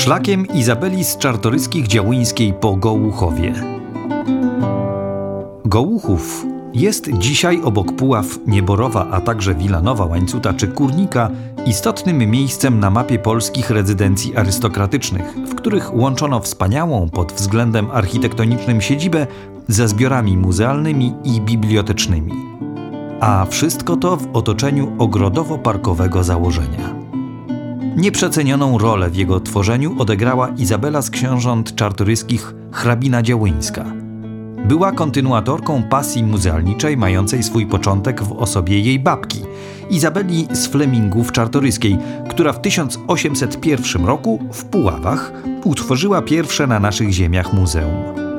Szlakiem Izabeli z Czartoryskich-Działyńskiej po Gołuchowie. Gołuchów jest dzisiaj obok Puław, Nieborowa, a także Wilanowa, Łańcuta czy Kórnika istotnym miejscem na mapie polskich rezydencji arystokratycznych, w których łączono wspaniałą pod względem architektonicznym siedzibę ze zbiorami muzealnymi i bibliotecznymi. A wszystko to w otoczeniu ogrodowo-parkowego założenia. Nieprzecenioną rolę w jego tworzeniu odegrała Izabela z książąt czartoryskich hrabina Działyńska. Była kontynuatorką pasji muzealniczej mającej swój początek w osobie jej babki, Izabeli z Flemingów Czartoryskiej, która w 1801 roku w Puławach utworzyła pierwsze na naszych ziemiach muzeum.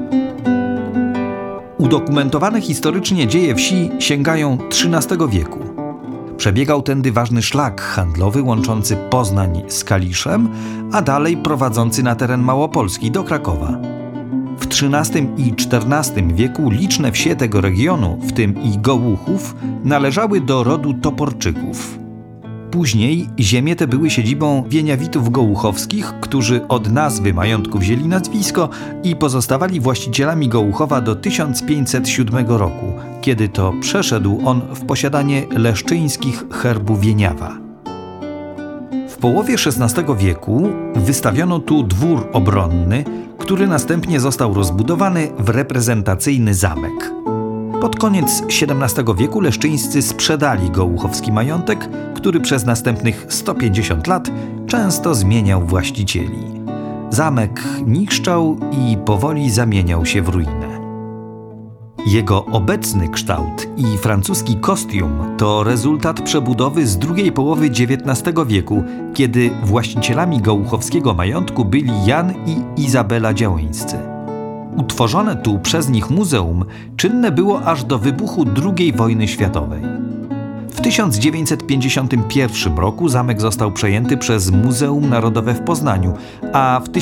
Udokumentowane historycznie dzieje wsi sięgają XIII wieku. Przebiegał tędy ważny szlak handlowy łączący Poznań z Kaliszem, a dalej prowadzący na teren Małopolski do Krakowa. W XIII i XIV wieku liczne wsie tego regionu, w tym i Gołuchów, należały do rodu Toporczyków. Później ziemie te były siedzibą Wieniawitów Gołuchowskich, którzy od nazwy majątku wzięli nazwisko i pozostawali właścicielami Gołuchowa do 1507 roku, kiedy to przeszedł on w posiadanie leszczyńskich herbu Wieniawa. W połowie XVI wieku wystawiono tu dwór obronny, który następnie został rozbudowany w reprezentacyjny zamek. Pod koniec XVII wieku leszczyńscy sprzedali gołuchowski majątek, który przez następnych 150 lat często zmieniał właścicieli. Zamek niszczał i powoli zamieniał się w ruinę. Jego obecny kształt i francuski kostium to rezultat przebudowy z drugiej połowy XIX wieku, kiedy właścicielami gołuchowskiego majątku byli Jan i Izabela Działyńscy. Utworzone tu przez nich muzeum czynne było aż do wybuchu II wojny światowej. W 1951 roku zamek został przejęty przez Muzeum Narodowe w Poznaniu, a w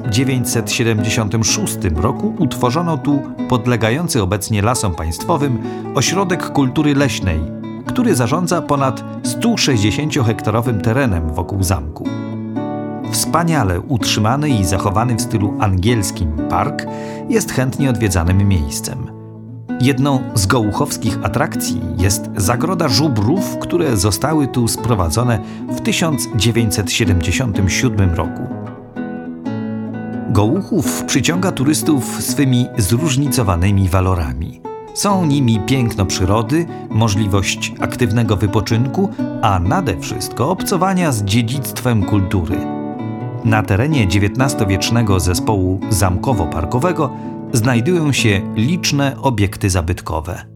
1976 roku utworzono tu podlegający obecnie Lasom Państwowym Ośrodek Kultury Leśnej, który zarządza ponad 160-hektarowym terenem wokół zamku. Wspaniale utrzymany i zachowany w stylu angielskim park jest chętnie odwiedzanym miejscem. Jedną z gołuchowskich atrakcji jest zagroda żubrów, które zostały tu sprowadzone w 1977 roku. Gołuchów przyciąga turystów swymi zróżnicowanymi walorami. Są nimi piękno przyrody, możliwość aktywnego wypoczynku, a nade wszystko obcowania z dziedzictwem kultury. Na terenie XIX-wiecznego zespołu zamkowo-parkowego znajdują się liczne obiekty zabytkowe.